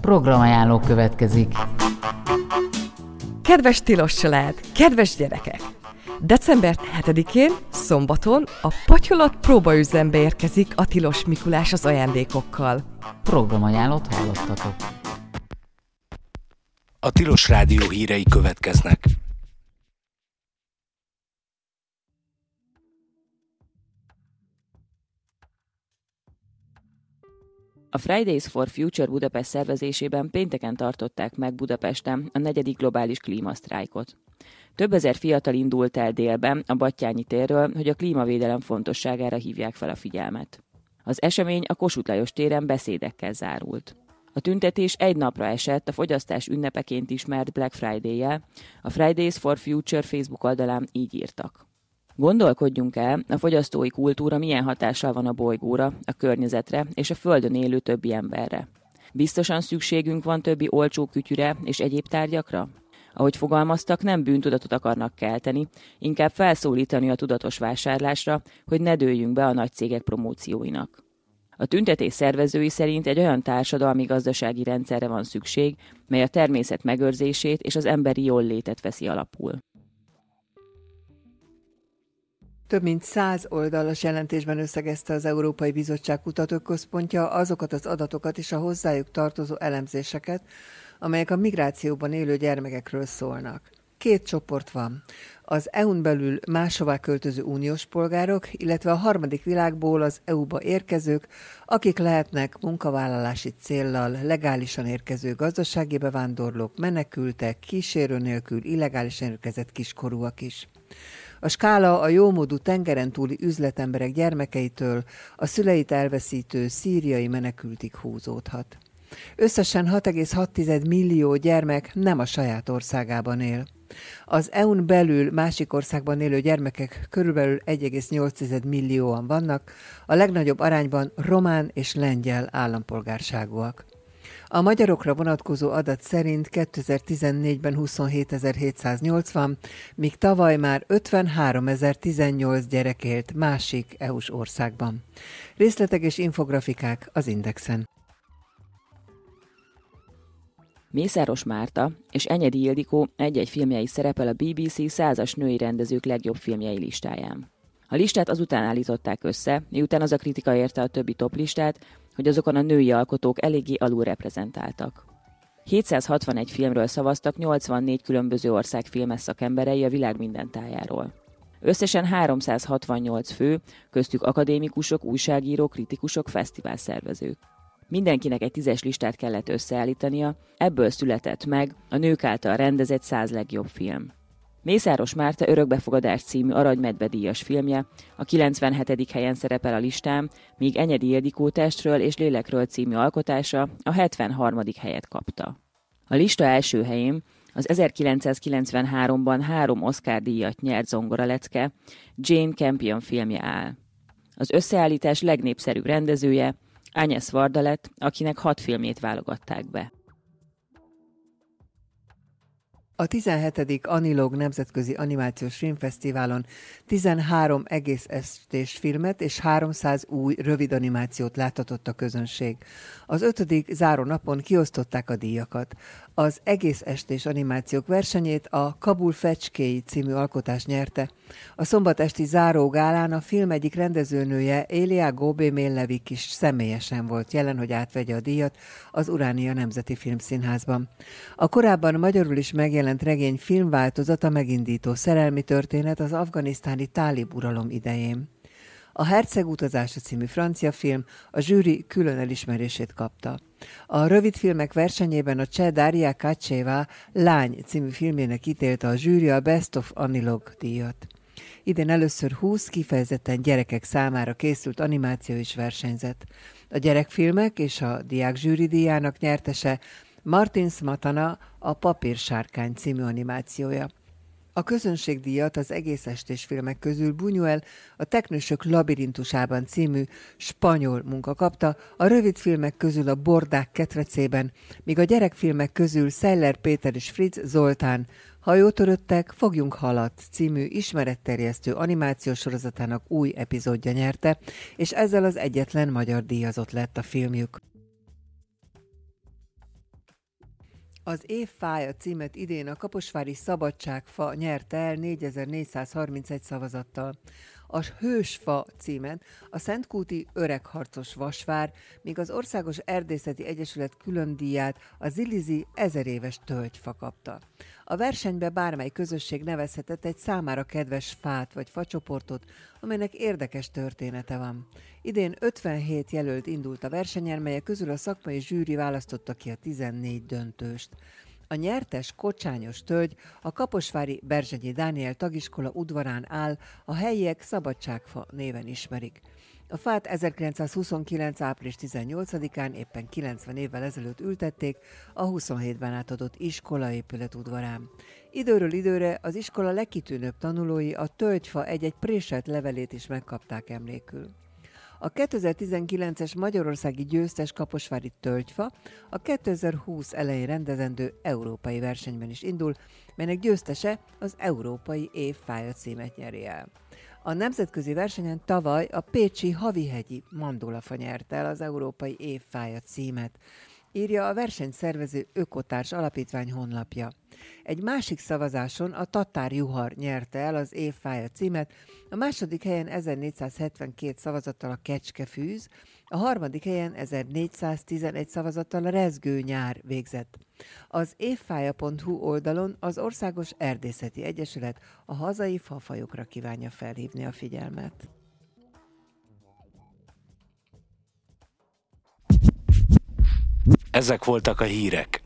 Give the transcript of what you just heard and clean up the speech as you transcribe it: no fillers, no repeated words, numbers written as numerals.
Programajánló következik. Kedves tilos család, kedves gyerekek! December 7-én, szombaton a Patyolat próbaüzembe érkezik a Tilos Mikulás az ajándékokkal. Programajánlót hallottatok. A Tilos Rádió hírei következnek. A Fridays for Future Budapest szervezésében pénteken tartották meg Budapesten a 4. globális klímasztrájkot. Több ezer fiatal indult el délben a Batthyány térről, hogy a klímavédelem fontosságára hívják fel a figyelmet. Az esemény a Kossuth Lajos téren beszédekkel zárult. A tüntetés egy napra esett a fogyasztás ünnepeként ismert Black Friday-jel, a Fridays for Future Facebook oldalán így írtak. Gondolkodjunk el, a fogyasztói kultúra milyen hatással van a bolygóra, a környezetre és a Földön élő többi emberre. Biztosan szükségünk van többi olcsó kütyüre és egyéb tárgyakra? Ahogy fogalmaztak, nem bűntudatot akarnak kelteni, inkább felszólítani a tudatos vásárlásra, hogy ne dőljünk be a nagy cégek promócióinak. A tüntetés szervezői szerint egy olyan társadalmi-gazdasági rendszerre van szükség, mely a természet megőrzését és az emberi jóllétet veszi alapul. Több mint 100 oldalas jelentésben összegezte az Európai Bizottság Kutatóközpontja azokat az adatokat és a hozzájuk tartozó elemzéseket, amelyek a migrációban élő gyermekekről szólnak. 2 csoport van. Az EU-n belül máshová költöző uniós polgárok, illetve a harmadik világból az EU-ba érkezők, akik lehetnek munkavállalási céllal legálisan érkező gazdasági bevándorlók, menekültek, kísérő nélkül illegálisan érkezett kiskorúak is. A skála a jómódú tengeren túli üzletemberek gyermekeitől a szüleit elveszítő szíriai menekültig húzódhat. Összesen 6,6 millió gyermek nem a saját országában él. Az EU-n belül másik országban élő gyermekek körülbelül 1,8 millióan vannak, a legnagyobb arányban román és lengyel állampolgárságúak. A magyarokra vonatkozó adat szerint 2014-ben 27.780, míg tavaly már 53.018 gyerek élt másik EU-s országban. Részletek és infografikák az Indexen. Mészáros Márta és Enyedi Ildikó egy-egy filmje is szerepel a BBC 100-as női rendezők legjobb filmjei listáján. A listát azután állították össze, miután az a kritika érte a többi toplistát, hogy azokon a női alkotók eléggé alulreprezentáltak. 761 filmről szavaztak 84 különböző ország filmes szakemberei a világ minden tájáról. Összesen 368 fő, köztük akadémikusok, újságírók, kritikusok, fesztiválszervezők. Mindenkinek egy 10-es listát kellett összeállítania, ebből született meg a nők által rendezett 100 legjobb film. Mészáros Márta Örökbefogadás című Aranymedve díjas filmje a 97. helyen szerepel a listán, míg Enyedi Ildikó Testről és lélekről című alkotása a 73. helyet kapta. A lista első helyén az 1993-ban 3 Oscar-díjat nyert zongoralecke Jane Campion filmje áll. Az összeállítás legnépszerűbb rendezője Agnes Varda lett, akinek 6 filmjét válogatták be. A 17. Anilog Nemzetközi Animációs Filmfesztiválon 13 egész estés filmet és 300 új rövid animációt láthatott a közönség. Az 5. záró napon kiosztották a díjakat. Az egész estés animációk versenyét a Kabul fecskéi című alkotás nyerte. A szombat esti záró gálán a film egyik rendezőnője, Elia Gobé-Mellevik is személyesen volt jelen, hogy átvegye a díjat az Uránia Nemzeti Filmszínházban. A korábban magyarul is megjelent regény filmváltozata megindító szerelmi történet az afganisztáni tálib uralom idején. A Herceg utazása című francia film a zsűri külön elismerését kapta. A rövidfilmek versenyében a cseh Daria Kaceva Lány című filmjének ítélte a zsűri a Best of Anilog díjat. Idén először 20 kifejezetten gyerekek számára készült animáció is versenyzett. A gyerekfilmek és a diák zsűri díjának nyertese Martin Smatana a Papírsárkány című animációja. A közönségdíjat az egész estés filmek közül Buñuel a Teknősök labirintusában című spanyol munka kapta, a rövidfilmek közül a Bordák ketrecében, míg a gyerekfilmek közül Szeller Péter és Fritz Zoltán Hajótöröttek, fogjunk halat című ismeretterjesztő animációs sorozatának új epizódja nyerte, és ezzel az egyetlen magyar díjazott lett a filmjük. Az évfája címet idén a kaposvári Szabadságfa nyerte el 4431 szavazattal. A Hősfa címet a Szentkúti Öregharcos Vasvár, míg az Országos Erdészeti Egyesület különdíját a Zilizi 1000 éves tölgyfa kapta. A versenybe bármely közösség nevezhetett egy számára kedves fát vagy facsoportot, amelynek érdekes története van. Idén 57 jelölt indult a versenyen, melyek közül a szakmai zsűri választotta ki a 14 döntőst. A nyertes kocsányos tölgy a kaposvári Berzsenyi Dániel tagiskola udvarán áll, a helyiek Szabadságfa néven ismerik. A fát 1929. április 18-án, éppen 90 évvel ezelőtt ültették a 27-ben átadott iskolaépület udvarán. Időről időre az iskola legkitűnőbb tanulói a tölgyfa egy-egy préselt levelét is megkapták emlékül. A 2019-es magyarországi győztes kaposvári tölgyfa a 2020 elején rendezendő európai versenyben is indul, melynek győztese az Európai Évfája címet nyeri el. A nemzetközi versenyen tavaly a pécsi Havihegyi Mandulafa nyerte el az Európai Évfája címet, írja a versenyszervező Ökotárs Alapítvány honlapja. Egy másik szavazáson a Tatár Juhar nyerte el az évfája címet, a második helyen 1472 szavazattal a Kecskefűz, a harmadik helyen 1411 szavazattal a Rezgő Nyár végzett. Az évfája.hu oldalon az Országos Erdészeti Egyesület a hazai fafajokra kívánja felhívni a figyelmet. Ezek voltak a hírek.